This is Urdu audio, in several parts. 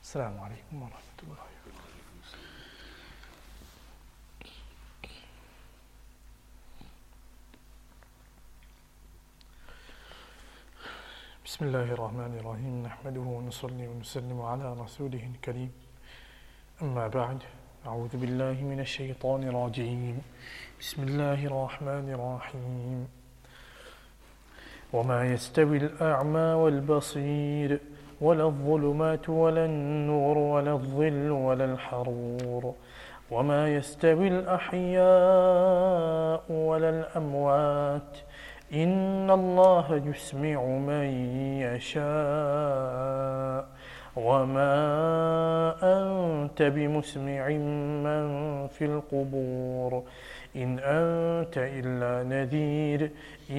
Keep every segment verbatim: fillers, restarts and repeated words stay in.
السلام علیکم ورحمۃ اللہ وبرکاتہ. بسم اللہ الرحمن الرحیم نحمده ونصلي ونسلم على رسوله الكريم. اما بعد اعوذ باللہ من الشیطان الرجیم. بسم اللہ الرحمن الرحیم. وما يستوي الأعمى والبصير ولا الظلمات ولا النور ولا الظل ولا الحرور وما يستوي الأحياء ولا الأموات إن الله يسمع من يشاء وما أنت بمسمع من في القبور إن أنت إلا نذير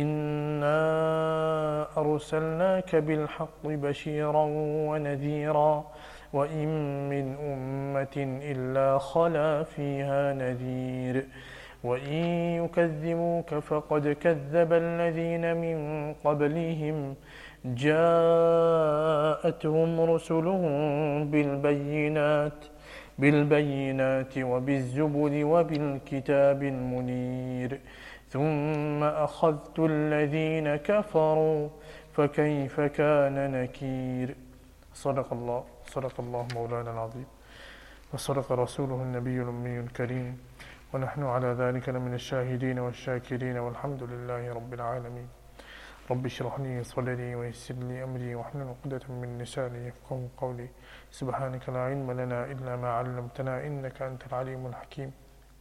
إنا أرسلناك بالحق بشيرا ونذيرا وإن من أمة إلا خلا فيها نذير وإن يكذبوك فقد كذب الذين من قبلهم جاءتهم رسلهم بالبينات بالبينات وبالزبر وبالكتاب المنير ثم أخذت الذين كفروا فكيف كان نكير. صدق الله صدق الله مولانا العظيم وصدق رسوله النبي الأمي الكريم ونحن على ذلك لمن الشاهدين والشاكرين والحمد لله رب العالمين. رب اشرح لي صدري ويسر لي أمري واحلل عقدة من لساني يفقهوا قولي. سبحانك لا علم لنا إلا ما علمتنا إنك أنت العليم الحكيم.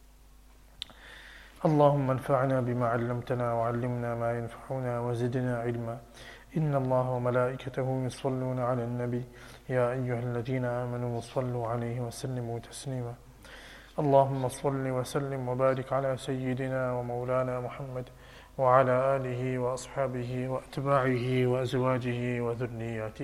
اللهم انفعنا بما علمتنا وعلمنا ما ينفعنا وزدنا علما. إن الله وملائكته يصلون على النبي يا أيها الذين آمنوا صلوا عليه وسلموا تسليما. اللهم صل وسلم وبارك على سيدنا ومولانا محمد وعلى آله وأصحابه وأتباعه وأزواجه وذرياته.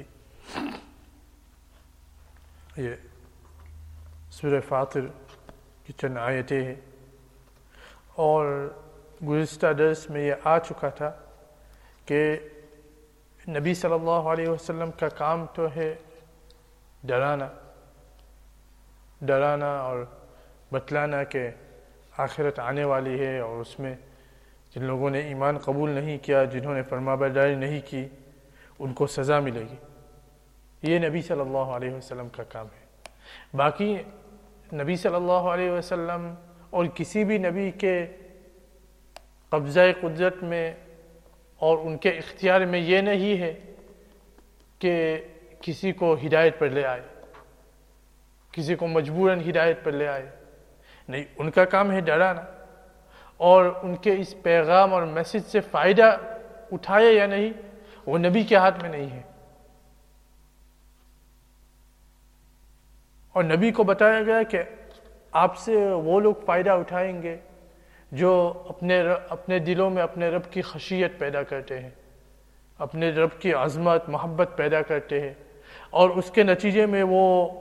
یہ سورہ فاطر کی چند آیتیں ہیں اور گزشتہ درس میں یہ آ چکا تھا کہ نبی صلی اللہ علیہ وسلم کا کام تو ہے ڈرانا ڈرانا اور بتلانا کہ آخرت آنے والی ہے اور اس میں جن لوگوں نے ایمان قبول نہیں کیا، جنہوں نے فرمانبرداری نہیں کی، ان کو سزا ملے گی. یہ نبی صلی اللہ علیہ وسلم کا کام ہے. باقی نبی صلی اللہ علیہ وسلم اور کسی بھی نبی کے قبضہ قدرت میں اور ان کے اختیار میں یہ نہیں ہے کہ کسی کو ہدایت پر لے آئے، کسی کو مجبوراً ہدایت پر لے آئے. نہیں، ان کا کام ہے ڈرانا، اور ان کے اس پیغام اور میسج سے فائدہ اٹھائے یا نہیں وہ نبی کے ہاتھ میں نہیں ہے. اور نبی کو بتایا گیا کہ آپ سے وہ لوگ فائدہ اٹھائیں گے جو اپنے اپنے دلوں میں اپنے رب کی خشیت پیدا کرتے ہیں، اپنے رب کی عظمت محبت پیدا کرتے ہیں، اور اس کے نتیجے میں وہ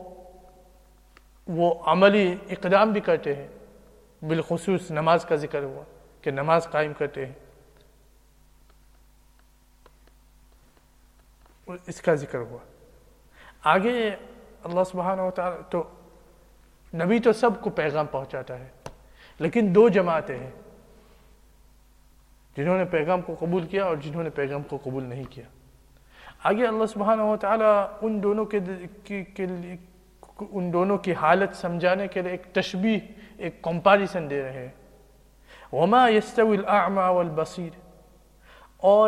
وہ عملی اقدام بھی کرتے ہیں. بالخصوص نماز کا ذکر ہوا کہ نماز قائم کرتے ہیں، اس کا ذکر ہوا. آگے اللہ سبحانہ و تعالی تو نبی تو سب کو پیغام پہنچاتا ہے، لیکن دو جماعتیں ہیں، جنہوں نے پیغام کو قبول کیا اور جنہوں نے پیغام کو قبول نہیں کیا. آگے اللہ سبحانہ و تعالی ان دونوں کے ان دونوں کی حالت سمجھانے کے لیے ایک تشبیہ، ایک کمپیریزن دے رہے ہیں. وما يستوي الاعمى والبصير، اور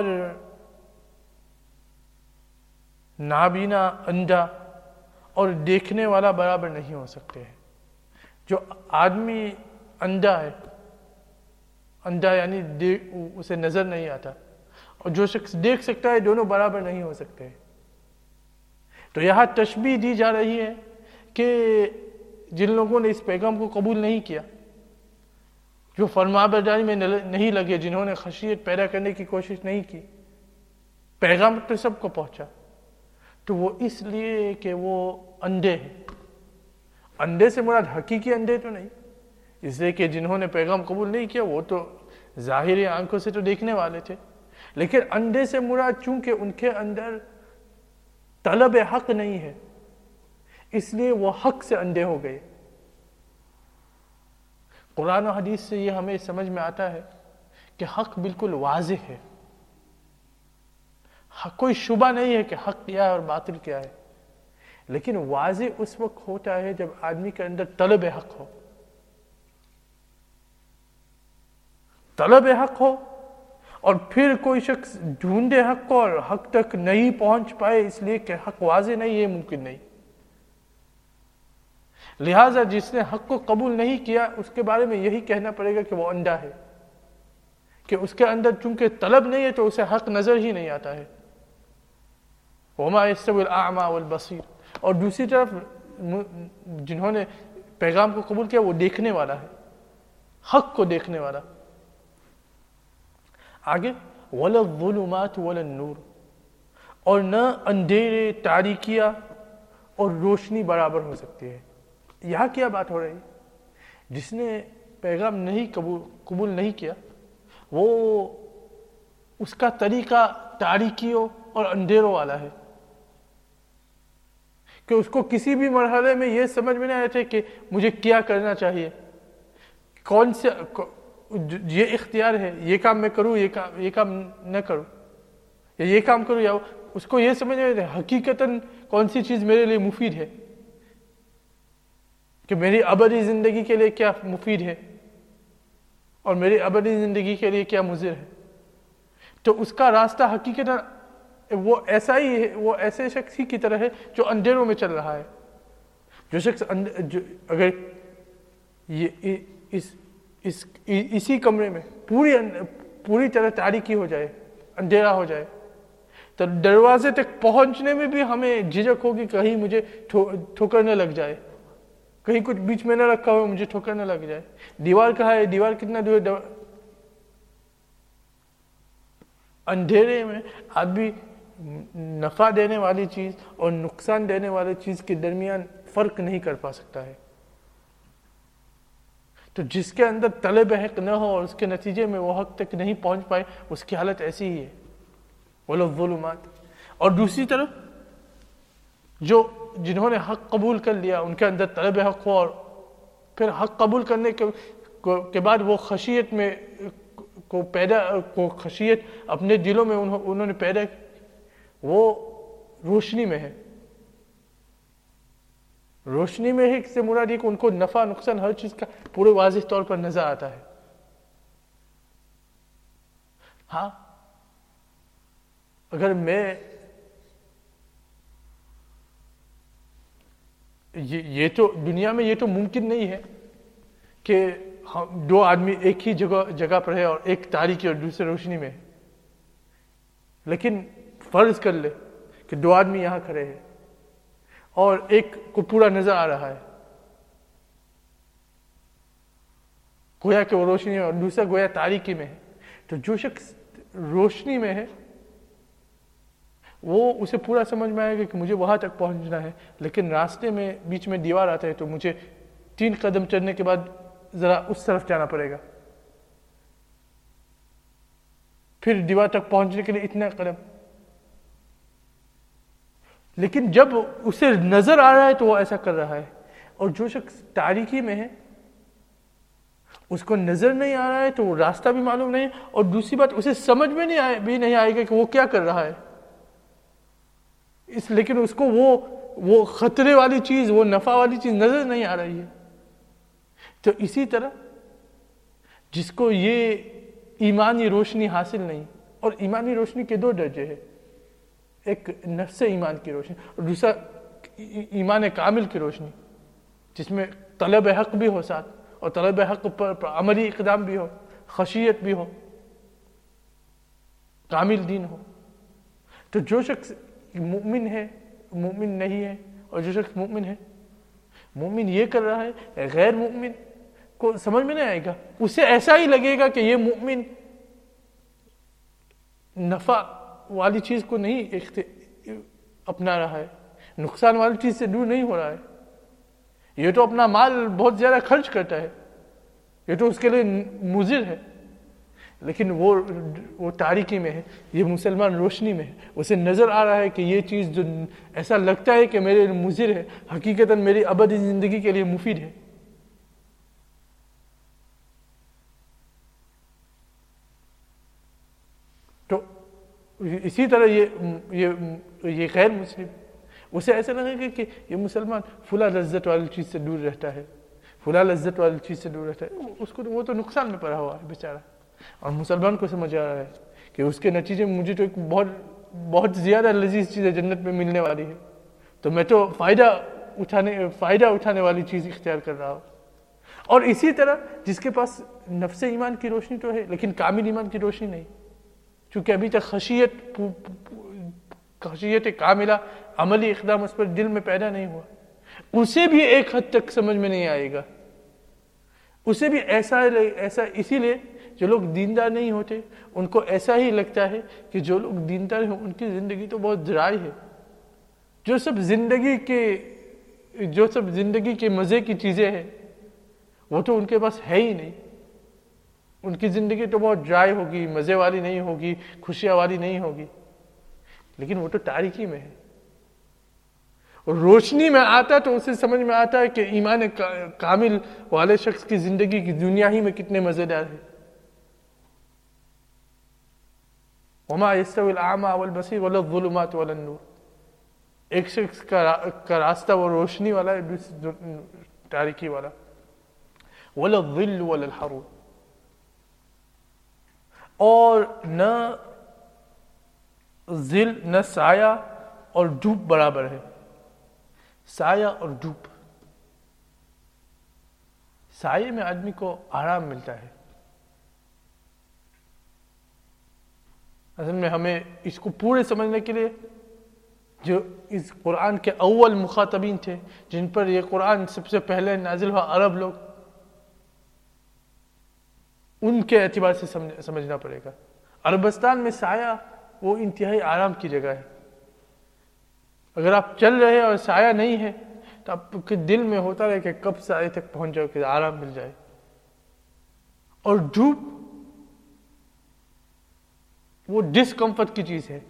نابینا اندھا اور دیکھنے والا برابر نہیں ہو سکتے ہیں. جو آدمی اندھا ہے، اندھا یعنی اسے نظر نہیں آتا، اور جو شخص دیکھ سکتا ہے، دونوں برابر نہیں ہو سکتے. تو یہاں تشبیہ دی جا رہی ہے کہ جن لوگوں نے اس پیغام کو قبول نہیں کیا، جو فرمانبرداری میں نہیں لگے، جنہوں نے خشیت پیدا کرنے کی کوشش نہیں کی، پیغام تو سب کو پہنچا، تو وہ اس لیے کہ وہ اندھے ہیں. اندھے سے مراد حقیقی اندھے تو نہیں، اس لیے کہ جنہوں نے پیغام قبول نہیں کیا وہ تو ظاہری آنکھوں سے تو دیکھنے والے تھے، لیکن اندھے سے مراد چونکہ ان کے اندر طلب حق نہیں ہے، اس لیے وہ حق سے اندھے ہو گئے۔ قرآن و حدیث سے یہ ہمیں سمجھ میں آتا ہے کہ حق بالکل واضح ہے، حق کوئی شبہ نہیں ہے کہ حق کیا ہے اور باطل کیا ہے، لیکن واضح اس وقت ہوتا ہے جب آدمی کے اندر طلب حق ہو، طلب حق ہو، اور پھر کوئی شخص ڈھونڈے حق کو اور حق تک نہیں پہنچ پائے اس لیے کہ حق واضح نہیں ہے، ممکن نہیں۔ لہٰذا جس نے حق کو قبول نہیں کیا اس کے بارے میں یہی کہنا پڑے گا کہ وہ اندھا ہے، کہ اس کے اندر چونکہ طلب نہیں ہے تو اسے حق نظر ہی نہیں آتا ہے۔ وَمَا يَسْتَوِي الْأَعْمَى وَالْبَصِيرُ، اور دوسری طرف جنہوں نے پیغام کو قبول کیا وہ دیکھنے والا ہے، حق کو دیکھنے والا۔ آگے وَلَا الظُّلُمَاتُ وَلَا النُّورُ، اور نہ اندھیرے، تاریکیاں اور روشنی برابر ہو سکتی ہے۔ یہاں کیا بات ہو رہی ہے؟ جس نے پیغام نہیں قبول قبول نہیں کیا وہ اس کا طریقہ تاریکیوں اور اندھیروں والا ہے، کہ اس کو کسی بھی مرحلے میں یہ سمجھ میں نہیں آتے کہ مجھے کیا کرنا چاہیے، کون سے یہ اختیار ہے، یہ کام میں کروں، یہ کام یہ کام نہ کروں، یا یہ کام کروں، یا اس کو یہ سمجھ میں آتے حقیقتاً کون سی چیز میرے لیے مفید ہے، کہ میری ابدی زندگی کے لیے کیا مفید ہے اور میری ابدی زندگی کے لیے کیا مضر ہے۔ تو اس کا راستہ حقیقتاً وہ ایسا ہی ہے، وہ ایسے شخص ہی کی طرح ہے جو اندھیروں میں چل رہا ہے۔ جو شخص جو اگر یہ اس اس اسی کمرے میں پوری پوری طرح تاریکی ہو جائے، اندھیرا ہو جائے، تو دروازے تک پہنچنے میں بھی ہمیں جھجک ہوگی، کہیں مجھے ٹھوکر نہ لگ جائے، کہیں کچھ بیچ میں نہ رکھا ہو مجھے ٹھوکر نہ لگ جائے، دیوار کہاں ہے، دیوار کتنا دور ہے۔ اندھیرے میں آدمی نفع دینے والی چیز اور نقصان دینے والی چیز کے درمیان فرق نہیں کر پا سکتا ہے۔ تو جس کے اندر طلب حق نہ ہو اور اس کے نتیجے میں وہ حق تک نہیں پہنچ پائے، اس کی حالت ایسی ہی ہے، وَلَا الظُّلُمَاتُ۔ اور دوسری طرف جو جنہوں نے حق قبول کر لیا ان کے اندر طلب حق ہو، اور پھر حق قبول کرنے کے بعد وہ خشیت میں کو پیدا کو خشیت اپنے دلوں میں انہوں نے پیدا کی، وہ روشنی میں ہے۔ روشنی میں ہے سے مراد ہے کہ ان کو نفع نقصان ہر چیز کا پورے واضح طور پر نظر آتا ہے۔ ہاں اگر میں یہ تو دنیا میں یہ تو ممکن نہیں ہے کہ دو آدمی ایک ہی جگہ جگہ پر ہے اور ایک تاریکی اور دوسرے روشنی میں ہے، لیکن فرض کر لے کہ دو آدمی یہاں کھڑے ہیں اور ایک کو پورا نظر آ رہا ہے، گویا کہ وہ روشنی ہے اور دوسرا گویا تاریکی میں ہے، تو جو شخص روشنی میں ہے وہ اسے پورا سمجھ میں آئے گا کہ مجھے وہاں تک پہنچنا ہے، لیکن راستے میں بیچ میں دیوار آتا ہے تو مجھے تین قدم چڑھنے کے بعد ذرا اس طرف جانا پڑے گا، پھر دیوار تک پہنچنے کے لیے اتنا قدم۔ لیکن جب اسے نظر آ رہا ہے تو وہ ایسا کر رہا ہے، اور جو شخص تاریکی میں ہے اس کو نظر نہیں آ رہا ہے تو وہ راستہ بھی معلوم نہیں، اور دوسری بات اسے سمجھ میں نہیں آئے بھی نہیں آئے گا کہ وہ کیا کر رہا ہے، اس لیکن اس کو وہ وہ خطرے والی چیز، وہ نفع والی چیز نظر نہیں آ رہی ہے۔ تو اسی طرح جس کو یہ ایمانی روشنی حاصل نہیں، اور ایمانی روشنی کے دو درجے ہیں، ایک نفس ایمان کی روشنی اور دوسرا ایمان کامل کی روشنی، جس میں طلب حق بھی ہو ساتھ، اور طلب حق پر عملی اقدام بھی ہو، خشیت بھی ہو، کامل دین ہو۔ تو جو شخص مومن ہے، مومن نہیں ہے، اور جو شخص مومن ہے، مومن یہ کر رہا ہے، غیر مومن کو سمجھ میں نہیں آئے گا، اسے ایسا ہی لگے گا کہ یہ مومن نفع والی چیز کو نہیں اپنا رہا ہے، نقصان والی چیز سے دور نہیں ہو رہا ہے، یہ تو اپنا مال بہت زیادہ خرچ کرتا ہے، یہ تو اس کے لیے مضر ہے، لیکن وہ وہ تاریکی میں ہے، یہ مسلمان روشنی میں ہے، اسے نظر آ رہا ہے کہ یہ چیز جو ایسا لگتا ہے کہ میرے مضر ہے، حقیقتاً میری ابدی زندگی کے لیے مفید ہے۔ تو اسی طرح یہ یہ یہ غیر مسلم، اسے ایسا لگے گا کہ یہ مسلمان فلاں لذت والی چیز سے دور رہتا ہے، فلاں لذت والی چیز سے دور رہتا ہے، اس کو وہ تو نقصان میں پڑا ہوا ہے بیچارہ، اور مسلمان کو سمجھ آ رہا ہے کہ اس کے نتیجے میں مجھے تو ایک بہت بہت زیادہ لذیذ چیزیں جنت میں ملنے والی ہے، تو میں تو فائدہ اٹھانے فائدہ اٹھانے والی چیز اختیار کر رہا ہوں۔ اور اسی طرح جس کے پاس نفس ایمان کی روشنی تو ہے لیکن کامل ایمان کی روشنی نہیں، چونکہ ابھی تک خشیت خشیت کاملہ عملی اقدام اس پر دل میں پیدا نہیں ہوا، اسے بھی ایک حد تک سمجھ میں نہیں آئے گا، اسے بھی ایسا ایسا اسی لیے جو لوگ دیندار نہیں ہوتے ان کو ایسا ہی لگتا ہے کہ جو لوگ دیندار ہیں ان کی زندگی تو بہت ڈرائی ہے، جو سب زندگی کے جو سب زندگی کے مزے کی چیزیں ہیں وہ تو ان کے پاس ہے ہی نہیں، ان کی زندگی تو بہت ڈرائی ہوگی، مزے والی نہیں ہوگی، خوشیاں والی نہیں ہوگی، لیکن وہ تو تاریکی میں ہے، اور روشنی میں آتا تو اسے سمجھ میں آتا ہے کہ ایمان کامل والے شخص کی زندگی کی دنیا ہی میں کتنے مزیدار ہے۔ وما يستوي الاعمى والبصير ولا الظلمات ولا النور، ایک شخص کا راستہ وہ روشنی والا ہے، تاریکی والا، ولا الظل ولا الحرور، اور نہ ظل نہ سایہ اور دھوپ برابر ہے، سایہ اور دھوپ، سائے میں آدمی کو آرام ملتا ہے، اصل میں ہمیں اس کو پورے سمجھنے کے لیے جو اس قرآن کے اول مخاطبین تھے جن پر یہ قرآن سب سے پہلے نازل ہوا، عرب لوگ، ان کے اعتبار سے سمجھنا پڑے گا۔ عربستان میں سایہ وہ انتہائی آرام کی جگہ ہے، اگر آپ چل رہے اور سایہ نہیں ہے تو آپ کے دل میں ہوتا رہے کہ کب سایہ تک پہنچ جاؤ کہ آرام مل جائے، اور دھوپ وہ ڈسکمفرٹ کی چیز ہے،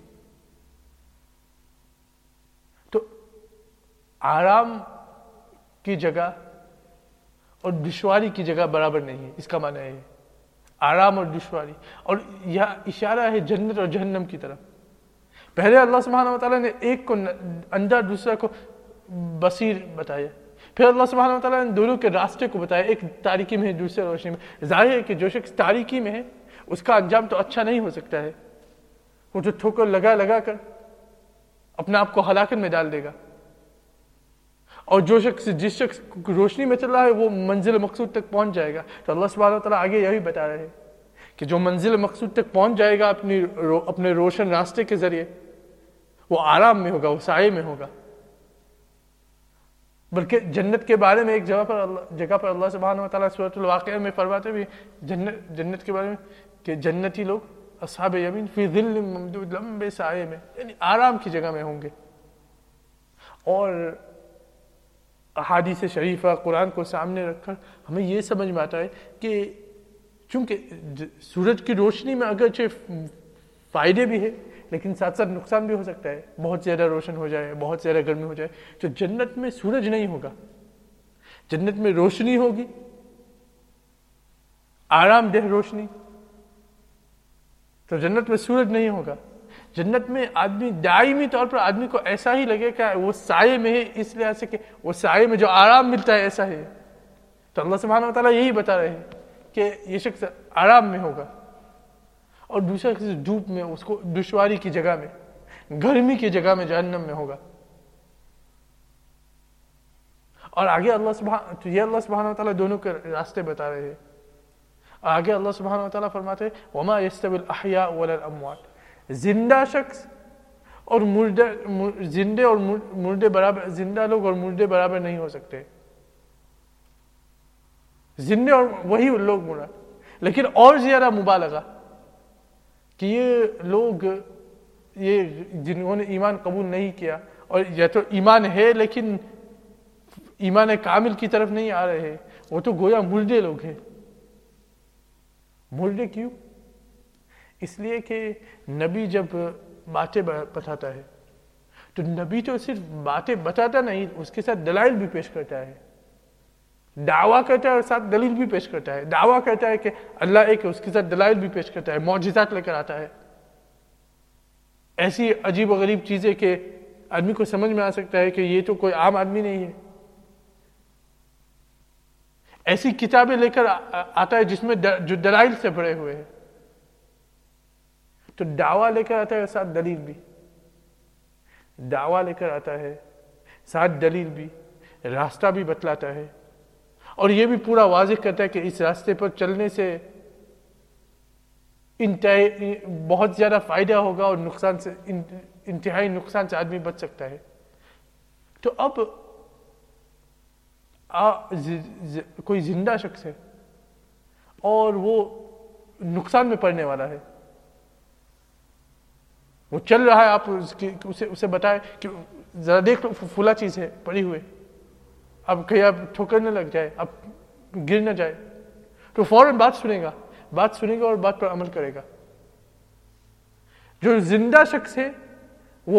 تو آرام کی جگہ اور دشواری کی جگہ برابر نہیں ہے، اس کا معنی ہے آرام اور دشواری، اور یہ اشارہ ہے جنت اور جہنم کی طرف۔ پہلے اللہ سبحانہ وتعالیٰ نے ایک کو اندھا دوسرا کو بصیر بتایا، پھر اللہ سبحانہ وتعالیٰ نے دونوں کے راستے کو بتایا، ایک تاریکی میں ہے دوسرے روشنی میں۔ ظاہر ہے کہ جو شخص تاریکی میں ہے اس کا انجام تو اچھا نہیں ہو سکتا ہے، وہ جو ٹھوکر لگا لگا کر اپنے آپ کو ہلاکت میں ڈال دے گا، اور جو شخص جس شخص روشنی میں چل رہا ہے وہ منزل مقصود تک پہنچ جائے گا۔ تو اللہ سبحانہ وتعالیٰ آگے یہی بتا رہے ہیں کہ جو منزل مقصود تک پہنچ جائے گا اپنی رو اپنے روشن راستے کے ذریعے، وہ آرام میں ہوگا، وہ سائے میں ہوگا۔ بلکہ جنت کے بارے میں ایک جگہ پر اللہ جگہ پر اللہ سبحانہ وتعالیٰ سورۃ الواقعہ میں فرماتے بھی جنت جنت کے بارے میں کہ جنتی لوگ اصحاب یمین فی ظل ممدود، لمبے سائے میں، یعنی آرام کی جگہ میں ہوں گے۔ اور احادیث شریفہ قرآن کو سامنے رکھ کر ہمیں یہ سمجھ میں آتا ہے کہ چونکہ سورج کی روشنی میں اگرچہ فائدے بھی ہے لیکن ساتھ ساتھ نقصان بھی ہو سکتا ہے، بہت زیادہ روشن ہو جائے، بہت زیادہ گرمی ہو جائے، تو جنت میں سورج نہیں ہوگا، جنت میں روشنی ہوگی، آرام دہ روشنی، تو جنت میں سورج نہیں ہوگا۔ جنت میں آدمی دائمی طور پر آدمی کو ایسا ہی لگے کہ وہ سائے میں ہے، اس لحاظ سے کہ وہ سائے میں جو آرام ملتا ہے ایسا ہے۔ تو اللہ سبحانہ وتعالیٰ یہی بتا رہے ہیں کہ یہ شخص آرام میں ہوگا، اور دوسرا شخص دھوپ میں، اس کو دشواری کی جگہ میں، گرمی کی جگہ میں، جہنم میں ہوگا۔ اور آگے اللہ سبحانہ تو یہ اللہ سبحانہ وتعالیٰ دونوں کے راستے بتا رہے ہیں۔ آگے اللہ سبحانہ وتعالیٰ فرماتے ہیں وما يستوي الاحياء ولا الاموات، زندہ شخص اور مردہ زندے اور مردے برابر، زندہ لوگ اور مردے برابر نہیں ہو سکتے، زندے اور وہی لوگ مراد، لیکن اور زیادہ مبالغہ کہ یہ لوگ یہ جنہوں نے ایمان قبول نہیں کیا، اور یا تو ایمان ہے لیکن ایمان کامل کی طرف نہیں آ رہے ہیں، وہ تو گویا مردے لوگ ہیں۔ مردے کیوں؟ اس لیے کہ نبی جب باتیں بتاتا ہے تو نبی تو صرف باتیں بتاتا نہیں، اس کے ساتھ دلائل بھی پیش کرتا ہے، دعویٰ کرتا ہے اور ساتھ دلیل بھی پیش کرتا ہے. دعویٰ کرتا ہے کہ اللہ ایک ہے، اس کے ساتھ دلائل بھی پیش کرتا ہے، معجزات لے کر آتا ہے، ایسی عجیب و غریب چیزیں کہ آدمی کو سمجھ میں آ سکتا ہے کہ یہ تو کوئی عام آدمی نہیں ہے. ایسی کتابیں لے کر آتا ہے جس میں جو دلائل سے بھرے ہوئے ہیں. تو دعویٰ لے کر آتا ہے ساتھ دلیل بھی، دعویٰ لے کر آتا ہے ساتھ دلیل بھی، راستہ بھی بتلاتا ہے، اور یہ بھی پورا واضح کرتا ہے کہ اس راستے پر چلنے سے انتہائی بہت زیادہ فائدہ ہوگا اور نقصان سے انتہائی نقصان سے آدمی بچ سکتا ہے. تو اب کوئی زندہ شخص ہے اور وہ نقصان میں پڑنے والا ہے، وہ چل رہا ہے، آپ اسے اسے بتائیں کہ ذرا دیکھ لو فلا چیز ہے پڑی ہوئے، اب کہیں اب ٹھوکر نہ لگ جائے، اب گر نہ جائے، تو فوراً بات سنے گا بات سنے گا اور بات پر عمل کرے گا. جو زندہ شخص ہے وہ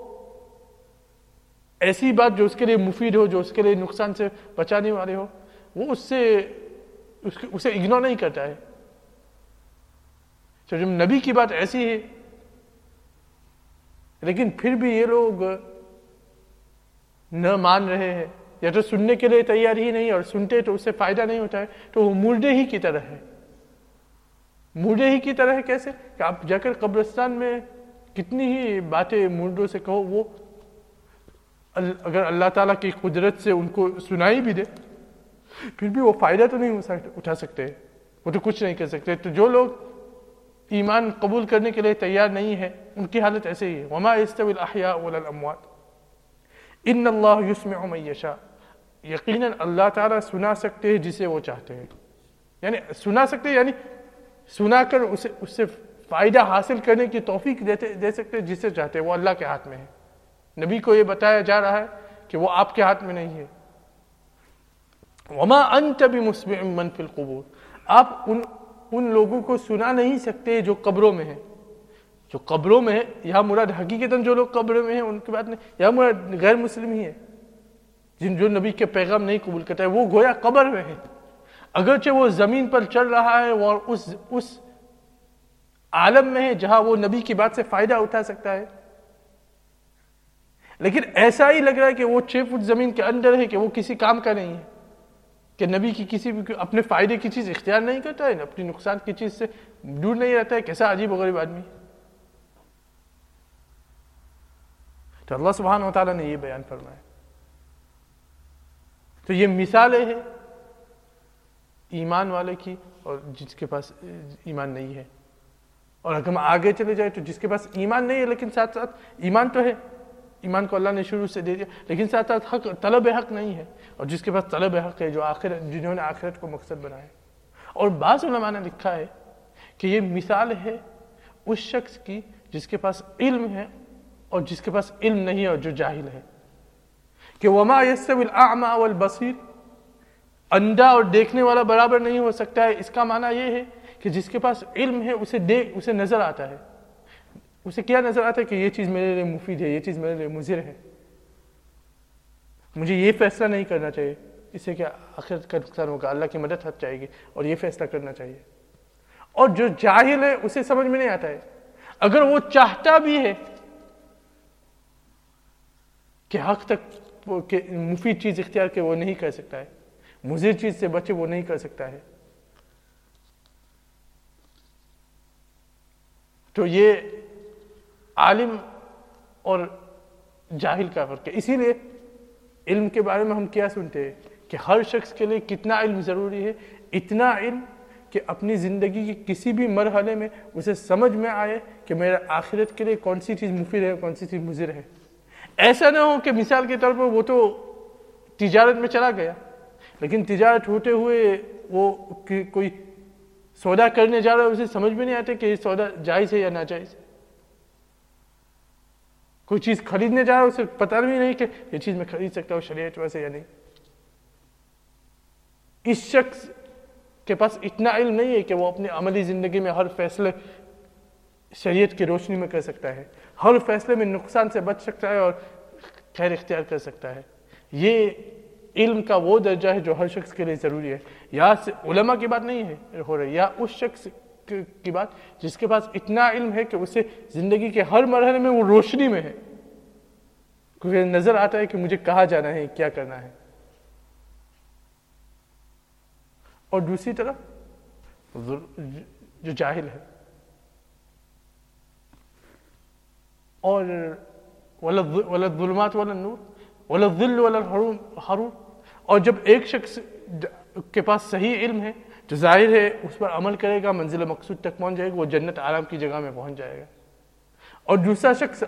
ایسی بات جو اس کے لیے مفید ہو، جو اس کے لیے نقصان سے بچانے والے ہو، وہ اس سے اسے اگنور نہیں کرتا ہے. تو جب نبی کی بات ایسی ہے لیکن پھر بھی یہ لوگ نہ مان رہے ہیں یا تو سننے کے لیے تیار ہی نہیں، اور سنتے تو اس سے فائدہ نہیں ہوتا ہے، تو وہ مردے ہی کی طرح ہے. مردے ہی کی طرح ہے کیسے کہ آپ جا کر قبرستان میں کتنی ہی باتیں مردوں سے کہو، وہ اگر اللہ تعالیٰ کی قدرت سے ان کو سنائی بھی دے پھر بھی وہ فائدہ تو نہیں اٹھا سکتے، وہ تو کچھ نہیں کر سکتے. تو جو لوگ ایمان قبول کرنے کے لیے تیار نہیں ہے ان کی حالت ایسے ہی ہے. وما يستوي الاحياء ولا الاموات ان اللہ یسمع من یشاء. یقیناً اللہ تعالیٰ سنا سکتے ہیں جسے وہ چاہتے ہیں، یعنی سنا سکتے یعنی سنا کر اسے اس سے فائدہ حاصل کرنے کی توفیق دیتے دے سکتے جسے چاہتے ہیں. وہ اللہ کے ہاتھ میں ہے. نبی کو یہ بتایا جا رہا ہے کہ وہ آپ کے ہاتھ میں نہیں ہے. وما انت بمسمع من فی القبور. آپ ان ان لوگوں کو سنا نہیں سکتے جو قبروں میں ہیں. جو قبروں میں ہے یہاں مراد حقیقتاً جو لوگ قبروں میں ہیں ان کی بات نہیں، یہاں مراد غیر مسلم ہی ہے جن جو نبی کے پیغام نہیں قبول کرتا ہے، وہ گویا قبر میں ہے. اگرچہ وہ زمین پر چل رہا ہے اور اس اس عالم میں ہے جہاں وہ نبی کی بات سے فائدہ اٹھا سکتا ہے، لیکن ایسا ہی لگ رہا ہے کہ وہ چھ فٹ زمین کے اندر ہے، کہ وہ کسی کام کا نہیں ہے، کہ نبی کی کسی بھی اپنے فائدے کی چیز اختیار نہیں کرتا ہے، اپنی نقصان کی چیز سے دور نہیں رہتا ہے. کیسا عجیب و غریب آدمی. تو اللہ سبحانہ و تعالیٰ نے یہ بیان فرمایا. تو یہ مثالیں ہیں ایمان والے کی اور جس کے پاس ایمان نہیں ہے. اور اگر ہم آگے چلے جائیں تو جس کے پاس ایمان نہیں ہے لیکن ساتھ ساتھ ایمان تو ہے، ایمان کو اللہ نے شروع سے دے دیا، لیکن ساتھ ساتھ حق طلب حق نہیں ہے. اور جس کے پاس طلب حق ہے، جو آخرت جنہوں نے آخرت کو مقصد بنایا. اور بعض علماء نے لکھا ہے کہ یہ مثال ہے اس شخص کی جس کے پاس علم ہے اور جس کے پاس علم نہیں ہے اور جو جاہل ہے. کہ وما یستوی الاعمی والبصیر، اندھا اور دیکھنے والا برابر نہیں ہو سکتا ہے. اس کا معنی یہ ہے کہ جس کے پاس علم ہے اسے دیکھ اسے نظر آتا ہے. اسے کیا نظر آتا ہے کہ یہ چیز میرے لیے مفید ہے، یہ چیز میرے لیے مضر ہے، مجھے یہ فیصلہ نہیں کرنا چاہیے، اس سے کیا آخرت کا نقصان ہوگا، اللہ کی مدد ہٹ جائے گی، اور یہ فیصلہ کرنا چاہیے. اور جو جاہل ہے اسے سمجھ میں نہیں آتا ہے. اگر وہ چاہتا بھی ہے کہ حق تک کہ مفید چیز اختیار کے وہ نہیں کر سکتا ہے، مضر چیز سے بچے وہ نہیں کر سکتا ہے. تو یہ عالم اور جاہل کا فرق ہے. اسی لیے علم کے بارے میں ہم کیا سنتے ہیں کہ ہر شخص کے لیے کتنا علم ضروری ہے. اتنا علم کہ اپنی زندگی کے کسی بھی مرحلے میں اسے سمجھ میں آئے کہ میرا آخرت کے لیے کون سی چیز مفید ہے، کون سی چیز مضر ہے. ایسا نہ ہو کہ مثال کے طور پر وہ تو تجارت میں چلا گیا لیکن تجارت ہوتے ہوئے وہ کوئی سودا کرنے جا رہا ہے، اسے سمجھ میں نہیں آتے کہ یہ سودا جائز ہے یا ناجائز ہے. کوئی چیز خریدنے جا رہا ہے، اسے پتہ بھی نہیں کہ یہ چیز میں خرید سکتا ہوں شریعت ویسے یا نہیں. اس شخص کے پاس اتنا علم نہیں ہے کہ وہ اپنی عملی زندگی میں ہر فیصلے شریعت کی روشنی میں کر سکتا ہے، ہر فیصلے میں نقصان سے بچ سکتا ہے اور خیر اختیار کر سکتا ہے۔ یہ علم کا وہ درجہ ہے جو ہر شخص کے لیے ضروری ہے۔ یا علماء کی بات نہیں ہے ہو رہی، یا اس شخص کی بات جس کے پاس اتنا علم ہے کہ اسے زندگی کے ہر مرحلے میں وہ روشنی میں ہے، کیونکہ نظر آتا ہے کہ مجھے کہاں جانا ہے، کیا کرنا ہے۔ اور دوسری طرف جو جاہل ہے، اور ولا الظلمات ولا النور ولا الظل ولا الحرور، اور جب ایک شخص کے پاس صحیح علم ہے جو ظاہر ہے اس پر عمل کرے گا، منزل مقصود تک پہنچ جائے گا، وہ جنت آرام کی جگہ میں پہنچ جائے گا۔ اور دوسرا شخص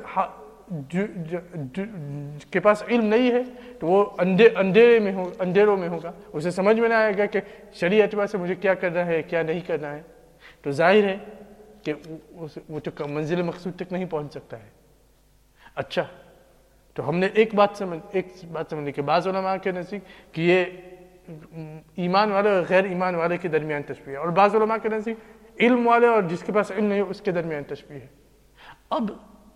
کے پاس علم نہیں ہے تو وہ اندھیرے میں ہو اندھیروں میں ہوگا، اسے سمجھ میں نہ آئے گا کہ شرعی اعتبار سے مجھے کیا کرنا ہے، کیا نہیں کرنا ہے، تو ظاہر ہے کہ وہ تو منزل مقصود تک نہیں پہنچ سکتا ہے۔ اچھا، تو ہم نے ایک بات سمجھ ایک بات سمجھ لی کہ بعض علماء کے نزدیک کہ یہ ایمان والے اور غیر ایمان والے کے درمیان تشبیہ ہے، اور بعض علماء کے نزدیک علم والے اور جس کے پاس علم نہیں اس کے درمیان تشبیہ ہے۔ اب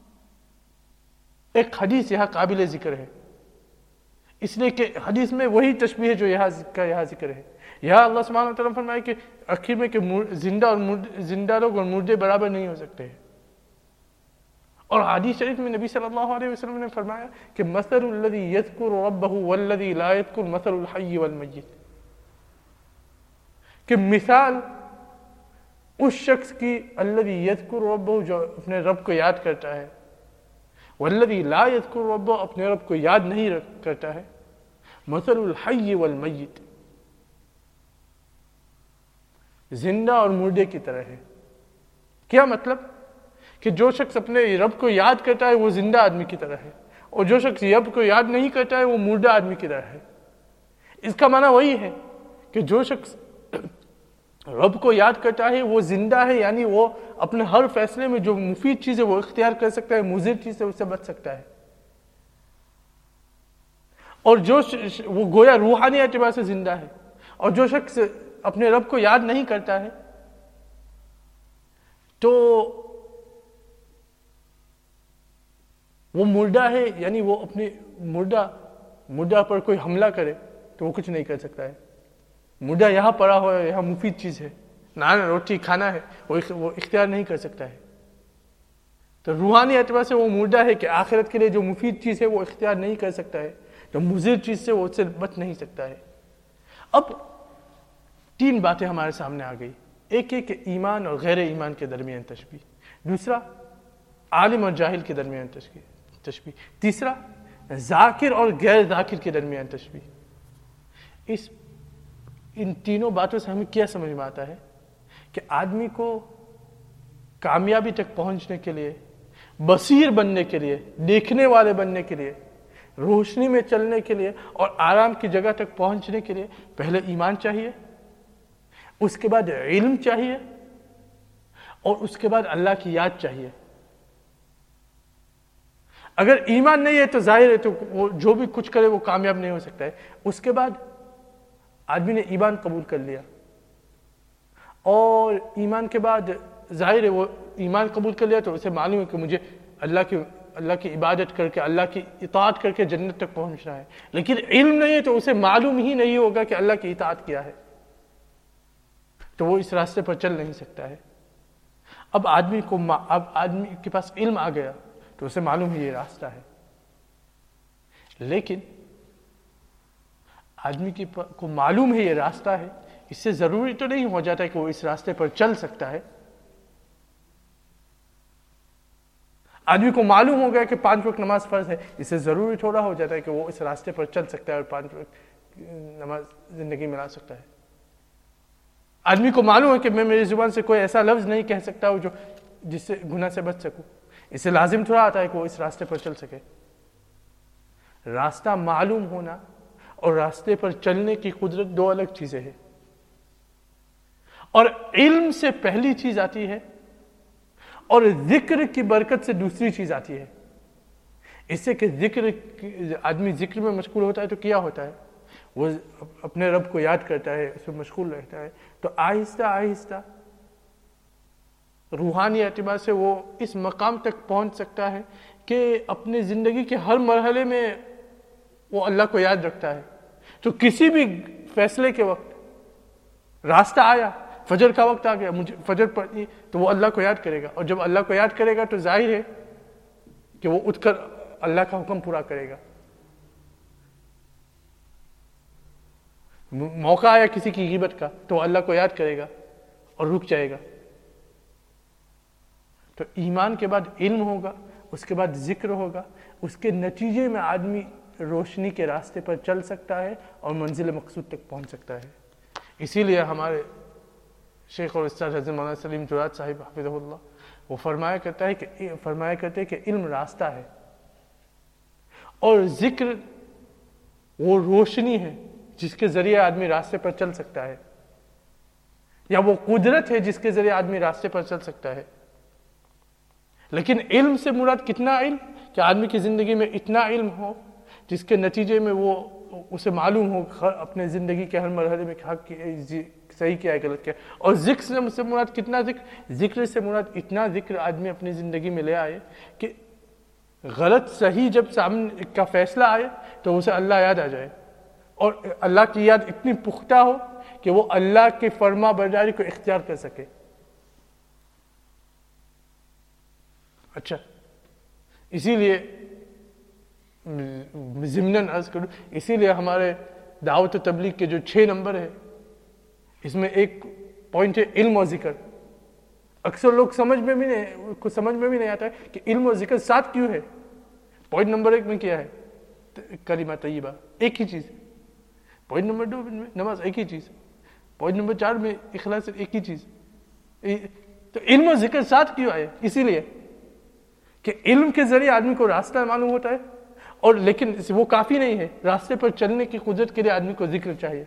ایک حدیث یہاں قابل ذکر ہے، اس لیے کہ حدیث میں وہی تشبیہ ہے جو یہاں کا یہاں ذکر ہے۔ یہاں اللہ سبحانہ وتعالیٰ نے فرمایا کہ آخر میں کہ زندہ اور زندہ لوگ اور مردے برابر نہیں ہو سکتے ہیں، اور حدیث شریف میں نبی صلی اللہ علیہ وسلم نے فرمایا کہ مثل الذی یذکر ربہ والذی لا یذکر مثل الحی والمیت، کہ مثال اس شخص کی الذی یذکر ربہ جو اپنے رب کو یاد کرتا ہے، والذی لا یذکر ربہ اپنے رب کو یاد نہیں کرتا ہے، مثل الحی والمیت، زندہ اور مردے کی طرح ہے۔ کیا مطلب؟ کہ جو شخص اپنے رب کو یاد کرتا ہے وہ زندہ آدمی کی طرح ہے، اور جو شخص رب کو یاد نہیں کرتا ہے وہ مردہ آدمی کی طرح ہے۔ اس کا معنی وہی ہے کہ جو شخص رب کو یاد کرتا ہے وہ زندہ ہے، یعنی وہ اپنے ہر فیصلے میں جو مفید چیز ہے وہ اختیار کر سکتا ہے، مضر چیز سے اس سے بچ سکتا ہے، اور جو وہ گویا روحانی اعتبار سے زندہ ہے۔ اور جو شخص اپنے رب کو یاد نہیں کرتا ہے تو وہ مردہ ہے، یعنی وہ اپنے مردہ مردہ پر کوئی حملہ کرے تو وہ کچھ نہیں کر سکتا ہے۔ مردہ یہاں پڑا ہوا ہے، یہاں مفید چیز ہے، نان روٹی کھانا ہے، وہ اختیار نہیں کر سکتا ہے۔ تو روحانی اعتبار سے وہ مردہ ہے کہ آخرت کے لیے جو مفید چیز ہے وہ اختیار نہیں کر سکتا ہے، جو مضر چیز سے وہ اس سے بچ نہیں سکتا ہے۔ اب تین باتیں ہمارے سامنے آ گئی، ایک ہے کہ ایمان اور غیر ایمان کے درمیان تشبیہ، دوسرا عالم اور جاہل کے درمیان تشبیہ تشبیہ تیسرا ذاکر اور غیر ذاکر کے درمیان تشبیہ۔ اس ان تینوں باتوں سے ہمیں کیا سمجھ میں آتا ہے کہ آدمی کو کامیابی تک پہنچنے کے لیے، بصیر بننے کے لیے، دیکھنے والے بننے کے لیے، روشنی میں چلنے کے لیے اور آرام کی جگہ تک پہنچنے کے لیے پہلے ایمان چاہیے، اس کے بعد علم چاہیے، اور اس کے بعد اللہ کی یاد چاہیے۔ اگر ایمان نہیں ہے تو ظاہر ہے تو وہ جو بھی کچھ کرے وہ کامیاب نہیں ہو سکتا ہے۔ اس کے بعد آدمی نے ایمان قبول کر لیا، اور ایمان کے بعد ظاہر ہے وہ ایمان قبول کر لیا تو اسے معلوم ہے کہ مجھے اللہ کی اللہ کی عبادت کر کے، اللہ کی اطاعت کر کے جنت تک پہنچنا ہے، لیکن علم نہیں ہے تو اسے معلوم ہی نہیں ہوگا کہ اللہ کی اطاعت کیا ہے، تو وہ اس راستے پر چل نہیں سکتا ہے۔ اب آدمی کو اب آدمی کے پاس علم آ گیا تو اسے معلوم ہے یہ راستہ ہے، لیکن آدمی کی کو معلوم ہے یہ راستہ ہے، اس سے ضروری تو نہیں ہو جاتا کہ وہ اس راستے پر چل سکتا ہے۔ آدمی کو معلوم ہو گیا کہ پانچ وقت نماز فرض ہے، اس سے ضروری تھوڑا ہو جاتا ہے کہ وہ اس راستے پر چل سکتا ہے اور پانچ وقت نماز زندگی میں لا سکتا ہے۔ آدمی کو معلوم ہے کہ میں میری زبان سے کوئی ایسا لفظ نہیں کہہ سکتا ہوں جو جس سے گناہ سے بچ سکوں، اس سے لازم تھوڑا آتا ہے کہ وہ اس راستے پر چل سکے۔ راستہ معلوم ہونا اور راستے پر چلنے کی قدرت دو الگ چیزیں ہیں، اور علم سے پہلی چیز آتی ہے اور ذکر کی برکت سے دوسری چیز آتی ہے۔ اس سے کہ ذکر آدمی ذکر میں مشغول ہوتا ہے تو کیا ہوتا ہے، وہ اپنے رب کو یاد کرتا ہے، اس میں مشغول رہتا ہے، تو آہستہ آہستہ روحانی اعتبار سے وہ اس مقام تک پہنچ سکتا ہے کہ اپنے زندگی کے ہر مرحلے میں وہ اللہ کو یاد رکھتا ہے. تو کسی بھی فیصلے کے وقت راستہ آیا، فجر کا وقت آ گیا، مجھے فجر پڑھنی، تو وہ اللہ کو یاد کرے گا. اور جب اللہ کو یاد کرے گا تو ظاہر ہے کہ وہ اٹھ کر اللہ کا حکم پورا کرے گا. موقع آیا کسی کی غیبت کا تو وہ اللہ کو یاد کرے گا اور رک جائے گا. تو ایمان کے بعد علم ہوگا، اس کے بعد ذکر ہوگا، اس کے نتیجے میں آدمی روشنی کے راستے پر چل سکتا ہے اور منزل مقصود تک پہنچ سکتا ہے. اسی لیے ہمارے شیخ اور استاد حضرت مولانا سلیم جرات صاحب حفظہ اللہ وہ فرمایا کرتا ہے کہ فرمایا کرتے ہیں کہ علم راستہ ہے اور ذکر وہ روشنی ہے جس کے ذریعے آدمی راستے پر چل سکتا ہے، یا وہ قدرت ہے جس کے ذریعے آدمی راستے پر چل سکتا ہے. لیکن علم سے مراد کتنا علم کہ آدمی کی زندگی میں اتنا علم ہو جس کے نتیجے میں وہ اسے معلوم ہو اپنے زندگی کے ہر مرحلے میں حق کی صحیح کیا ہے غلط کیا. اور ذکر سے مراد کتنا ذکر ذکر سے مراد اتنا ذکر آدمی اپنی زندگی میں لے آئے کہ غلط صحیح جب سامنے کا فیصلہ آئے تو اسے اللہ یاد آ جائے اور اللہ کی یاد اتنی پختہ ہو کہ وہ اللہ کی فرما برداری کو اختیار کر سکے. اچھا، اسی لیے ضمناً عرض کروں، اسی لیے ہمارے دعوت و تبلیغ کے جو چھ نمبر ہے اس میں ایک پوائنٹ ہے علم و ذکر. اکثر لوگ سمجھ میں بھی نہیں کو سمجھ میں بھی نہیں آتا ہے کہ علم و ذکر ساتھ کیوں ہے. پوائنٹ نمبر ایک میں کیا ہے؟ کلمہ طیبہ، ایک ہی چیز. پوائنٹ نمبر دو میں نماز، ایک ہی چیز. پوائنٹ نمبر چار میں اخلاص، ایک ہی چیز. تو علم و ذکر ساتھ کیوں آئے؟ اسی لیے کہ علم کے ذریعے آدمی کو راستہ معلوم ہوتا ہے، اور لیکن وہ کافی نہیں ہے. راستے پر چلنے کی قدرت کے لیے آدمی کو ذکر چاہیے،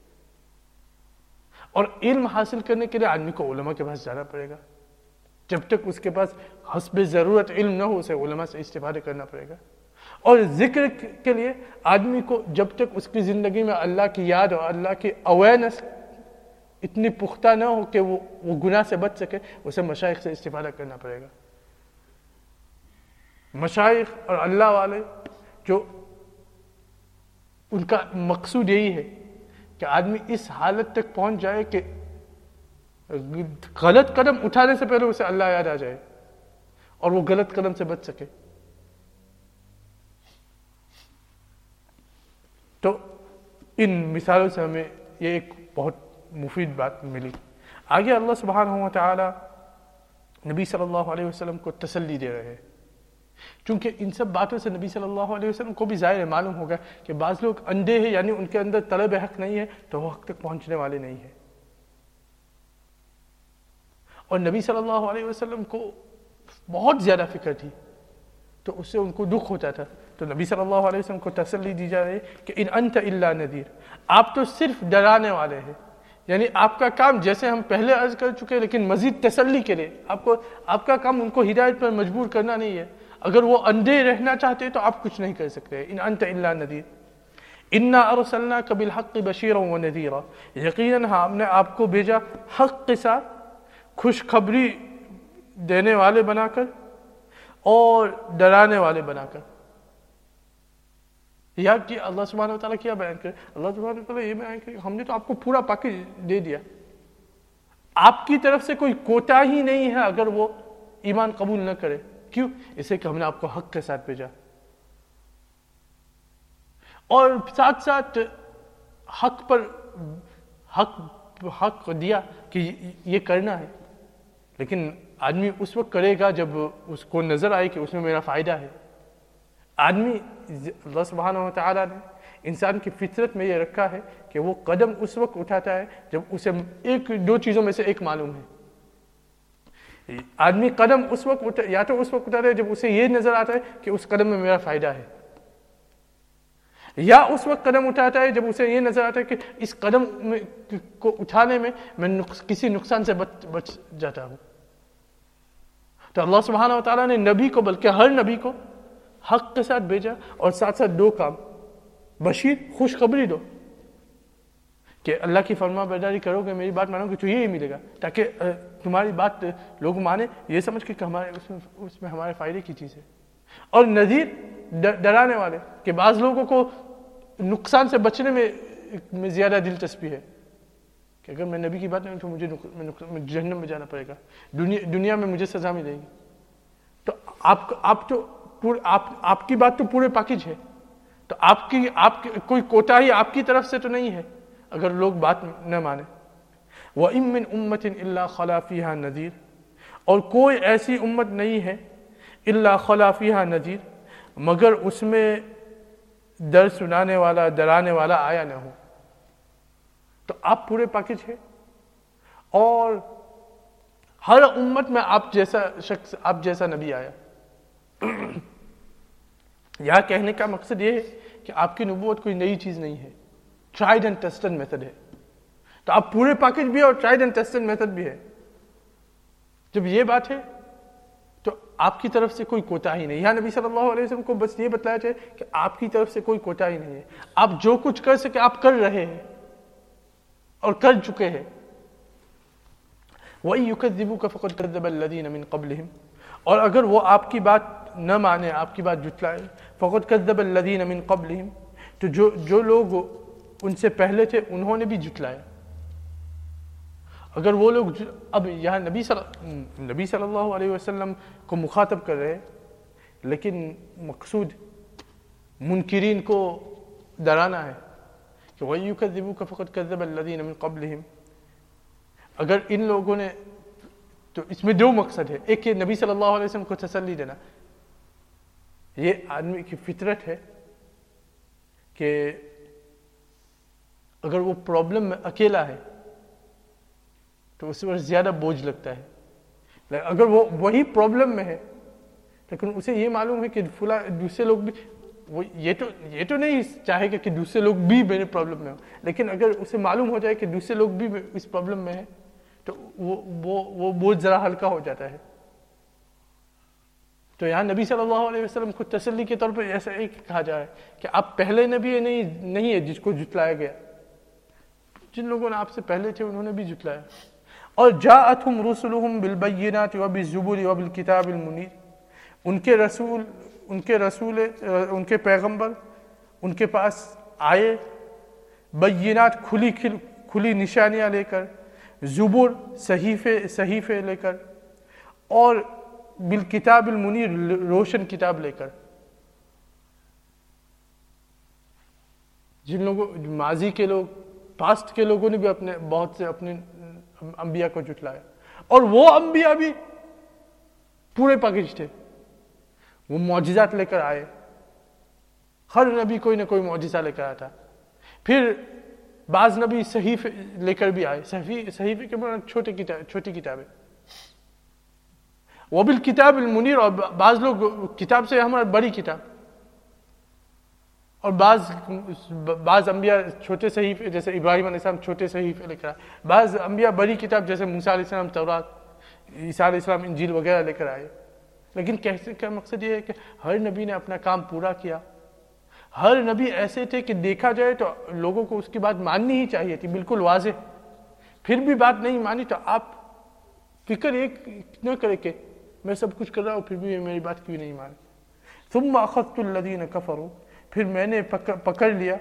اور علم حاصل کرنے کے لیے آدمی کو علماء کے پاس جانا پڑے گا. جب تک اس کے پاس حسب ضرورت علم نہ ہو اسے علماء سے استفادہ کرنا پڑے گا. اور ذکر کے لیے آدمی کو جب تک اس کی زندگی میں اللہ کی یاد اور اللہ کی اویئرنس اتنی پختہ نہ ہو کہ وہ وہ گناہ سے بچ سکے، اسے مشائخ سے استفادہ کرنا پڑے گا. مشائخ اور اللہ والے جو ان کا مقصود یہی ہے کہ آدمی اس حالت تک پہنچ جائے کہ غلط قدم اٹھانے سے پہلے اسے اللہ یاد آ جائے اور وہ غلط قدم سے بچ سکے. تو ان مثالوں سے ہمیں یہ ایک بہت مفید بات ملی. آگے اللہ سبحانہ و تعالی نبی صلی اللہ علیہ وسلم کو تسلی دے رہے ہیں، چونکہ ان سب باتوں سے نبی صلی اللہ علیہ وسلم کو بھی ظاہر معلوم ہوگا کہ بعض لوگ اندھے ہیں، یعنی ان کے اندر طلب حق نہیں ہے تو وہ حق تک پہنچنے والے نہیں ہیں. اور نبی صلی اللہ علیہ وسلم کو بہت زیادہ فکر تھی تو اس سے ان کو دکھ ہوتا تھا. تو نبی صلی اللہ علیہ وسلم کو تسلی دی جا رہی ہے کہ ان انت الا نذیر، آپ تو صرف ڈرانے والے ہیں. یعنی آپ کا کام جیسے ہم پہلے عرض کر چکے لیکن مزید تسلی کے لیے آپ کو آپ کا کام ان کو ہدایت پر مجبور کرنا نہیں ہے. اگر وہ اندھے رہنا چاہتے تو آپ کچھ نہیں کر سکتے. ان انت الا نذیر انا ارسلناک بالحق بشیرا ونذیرا، یقیناً ہم نے آپ کو بھیجا حق کے ساتھ خوشخبری دینے والے بنا کر اور ڈرانے والے بنا کر. یا کہ اللہ سبحانہ وتعالیٰ کیا بیان کرے؟ اللہ سبحانہ وتعالیٰ یہ بیان کرے ہم نے تو آپ کو پورا پیکج دے دیا، آپ کی طرف سے کوئی کوتاہی نہیں ہے اگر وہ ایمان قبول نہ کرے. کیوں؟ اسے کہ ہم نے آپ کو حق کے ساتھ بھیجا، اور ساتھ ساتھ حق پر حق حق دیا کہ یہ کرنا ہے. لیکن آدمی اس وقت کرے گا جب اس کو نظر آئے کہ اس میں میرا فائدہ ہے. آدمی اللہ سبحانہ و تعالیٰ نے انسان کی فطرت میں یہ رکھا ہے کہ وہ قدم اس وقت اٹھاتا ہے جب اسے ایک دو چیزوں میں سے ایک معلوم ہے. آدمی قدم اس وقت اٹھا یا تو اس وقت اٹھاتا ہے جب اسے یہ نظر آتا ہے کہ اس قدم میں میرا فائدہ ہے، یا اس وقت قدم اٹھاتا ہے جب اسے یہ نظر آتا ہے کہ اس قدم کو اٹھانے میں میں کسی نقصان سے بچ بچ جاتا ہوں. تو اللہ سبحانہ و تعالیٰ نے نبی کو بلکہ ہر نبی کو حق کے ساتھ بھیجا، اور ساتھ ساتھ دو کام، بشیر خوشخبری دو کہ اللہ کی فرما برداری کرو گے، میری بات مانو گے تو یہی ملے گا، تاکہ تمہاری بات لوگ مانے یہ سمجھ کے کہ ہمارے اس میں اس میں ہمارے فائدے کی چیز ہے۔ اور نذیر ڈرانے والے، کہ بعض لوگوں کو نقصان سے بچنے میں میں زیادہ دلچسپی ہے کہ اگر میں نبی کی بات نہیں تو مجھے جہنم میں جانا پڑے گا، دنیا دنیا میں مجھے سزا ملے گی۔ تو آپ آپ تو پورے آپ آپ کی بات تو پورے پیکج ہے، تو آپ کی آپ کوئی کوتاہی آپ کی طرف سے تو نہیں ہے اگر لوگ بات نہ مانیں۔ وَإِن مِّنْ أُمَّةٍ إِلَّا خَلَا فِيهَا نَذِيرٌ، اور کوئی ایسی امت نہیں ہے إِلَّا خَلَا فِيهَا نَذِيرٌ مگر اس میں ڈر سنانے والا ڈرانے والا آیا نہ ہو۔ تو آپ پورے پیکج ہے، اور ہر امت میں آپ جیسا شخص آپ جیسا نبی آیا۔ یہاں کہنے کا مقصد یہ ہے کہ آپ کی نبوت کوئی نئی چیز نہیں ہے، ٹرائیڈ اینڈ ٹیسٹڈ میتھڈ ہے۔ تو آپ پورے پیکج بھی ہے اور ٹرائیڈ اینڈ ٹیسٹڈ میتھڈ بھی ہے۔ جب یہ بات ہے تو آپ کی طرف سے کوئی کوتاہی نہیں۔ یہاں نبی صلی اللہ علیہ وسلم کو بس یہ بتلایا جائے کہ آپ کی طرف سے کوئی کوتاہی نہیں ہے، آپ جو کچھ کر سکے آپ کر رہے ہیں اور کر چکے ہیں۔ وَإِن يُكَذِّبُوكَ فَقَدْ كَذَّبَ الَّذِينَ مِن قَبْلِهِمْ، اور اگر وہ آپ کی بات نہ مانے، آپ کی بات جھٹلائے، فَقَدْ كَذَّبَ الَّذِينَ مِن قَبْلِهِمْ، تو جو جو لوگ ان سے پہلے تھے انہوں نے بھی جھٹلایا۔ اگر وہ لوگ اب یہاں نبی صلی نبی صلی اللہ علیہ وسلم کو مخاطب کر رہے، لیکن مقصود منکرین کو ڈرانا ہے کہ وَإِن يُكَذِّبُوكَ فَقَدْ كَذَّبَ الَّذِينَ مِن قَبْلِهِمْ۔ اگر ان لوگوں نے، تو اس میں دو مقصد ہے، ایک کہ نبی صلی اللہ علیہ وسلم کو تسلی دینا، یہ آدمی کی فطرت ہے کہ اگر وہ پرابلم میں اکیلا ہے تو اس پر زیادہ بوجھ لگتا ہے۔ اگر وہ وہی پرابلم میں ہے لیکن اسے یہ معلوم ہے کہ فلاں دوسرے لوگ بھی، وہ یہ تو یہ تو نہیں چاہے گا کہ دوسرے لوگ بھی میرے پرابلم میں ہوں، لیکن اگر اسے معلوم ہو جائے کہ دوسرے لوگ بھی اس پرابلم میں ہیں تو وہ وہ وہ بوجھ ذرا ہلکا ہو جاتا ہے۔ تو یہاں نبی صلی اللہ علیہ وسلم کو تسلی کے طور پر ایسا ایک کہا جا رہا ہے کہ آپ پہلے نبی نہیں نہیں ہے جس کو جھٹلایا گیا، جن لوگوں نے آپ سے پہلے تھے انہوں نے بھی جھٹلایا۔ اور جاءتہم رسلہم بالبینات وبالزبر وبالکتاب المنیر، ان کے رسول ان کے رسول ان کے پیغمبر ان کے پاس آئے بینات، کھلی کھلی نشانیاں لے کر، زبر صحیفے صحیفے لے کر، اور بالکتاب المنیر روشن کتاب لے کر۔ جن لوگوں ماضی کے لوگ پاسٹ کے لوگوں نے بھی اپنے بہت سے اپنے انبیاء کو جھٹلایا، اور وہ انبیاء بھی پورے پیکج تھے، وہ معجزات لے کر آئے، ہر نبی کوئی نہ کوئی معجزہ لے کر آیا تھا۔ پھر بعض نبی صحیفے لے کر بھی آئے، صحیفے کے معنی چھوٹی کتاب چھوٹی کتابیں، وبالکتاب المنیر، اور بعض لوگ کتاب سے ہمارا بڑی کتاب، اور بعض بعض انبیاء چھوٹے صحیفے جیسے ابراہیم علیہ السلام چھوٹے صحیفے لے کر آئے، بعض انبیاء بڑی کتاب جیسے موسیٰ علیہ السلام تورات، عیسیٰ علیہ السلام انجیل وغیرہ لے کر آئے۔ لیکن کہنے کا مقصد یہ ہے کہ ہر نبی نے اپنا کام پورا کیا۔ ہر نبی ایسے تھے کہ دیکھا جائے تو لوگوں کو اس کی بات ماننی ہی چاہیے تھی، بالکل واضح، پھر بھی بات نہیں مانی تو آپ فکر ایک نہ کرے کہ میں سب کچھ کر رہا ہوں پھر بھی میری بات کیوں نہیں مانی۔ ثم اخذت الذین کفروا، پھر میں نے پکڑ لیا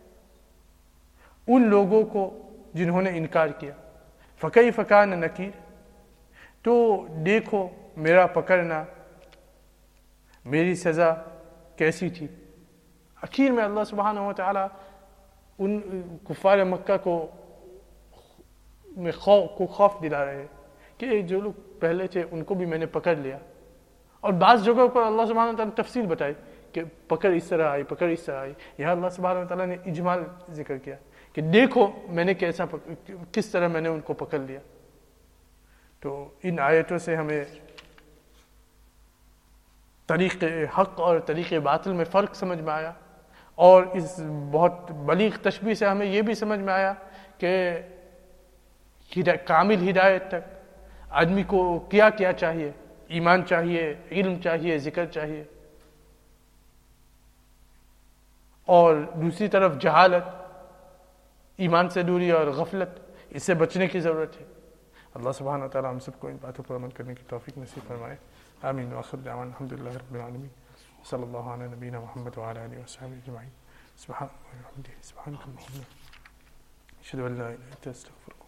ان لوگوں کو جنہوں نے انکار کیا۔ فکیف کان نکیر، تو دیکھو میرا پکڑنا، میری سزا کیسی تھی۔ اخیر میں اللہ سبحانہ و تعالی ان کفار مکہ کو میں خوف کو خوف دلا رہے ہیں کہ جو لوگ پہلے تھے ان کو بھی میں نے پکڑ لیا، اور بعض جگہوں پر اللہ سبحانہ و تعالی نے تفصیل بتائی کہ پکڑ اس طرح آئی، پکڑ اس طرح آئی۔ یہاں اللہ سبحانہ و تعالی نے اجمال ذکر کیا کہ دیکھو میں نے کیسا کس طرح میں نے ان کو پکڑ لیا۔ تو ان آیتوں سے ہمیں طریق حق اور طریق باطل میں فرق سمجھ میں آیا، اور اس بہت بلیغ تشبیہ سے ہمیں یہ بھی سمجھ میں آیا کہ کامل ہدایت تک آدمی کو کیا کیا چاہیے، ایمان چاہیے، علم چاہیے، ذکر چاہیے، اور دوسری طرف جہالت، ایمان سے دوری اور غفلت، اس سے بچنے کی ضرورت ہے۔ اللہ سبحانہ و تعالیٰ ہم سب کو ان باتوں پر عمل کرنے کی توفیق نصیب فرمائے۔ آمین وآخر دعوانا الحمدللہ رب العالمین، صلی اللہ علی نبینا محمد وعلی آلہ وصحبہ اجمعین۔ سبحان اللہ وبحمدہ، سبحانک اللہم اشہد ان لا الہ الا انت استغفرک۔